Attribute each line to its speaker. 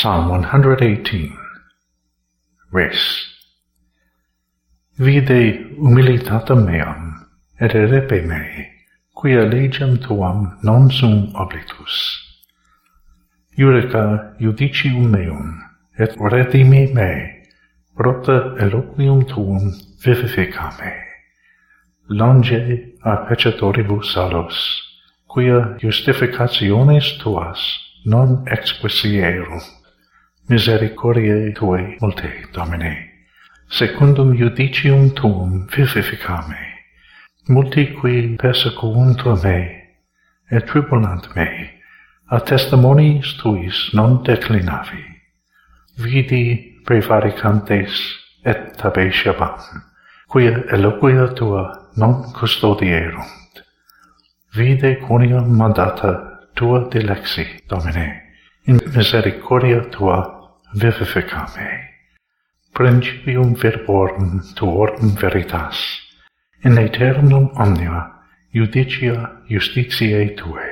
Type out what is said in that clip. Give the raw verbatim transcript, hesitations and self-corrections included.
Speaker 1: Psalm one hundred eighteen. Res. Vide humilitatem meam, et repe mei, quia legem tuam non sum oblitus. Iureca judicium meum, et redimi me, propter eloquium tuum vivifica me. Longe a peccatoribus salus, quia justificationes tuas non exquisierum. Misericordiae tuae multe, Domine, secundum judicium tuum vivifica me. Multi qui persecuuntur me, et tribulant me, a testimoniis tuis non declinavi. Vidi prevaricantes et tabetiabam, quia eloquia tua non custodierunt. Vide quoniam mandata tua dilexi, Domine, in misericordia tua vivifica me. Principium verborum tuorum veritas, in aeternum omnia judicia justitiae tuae.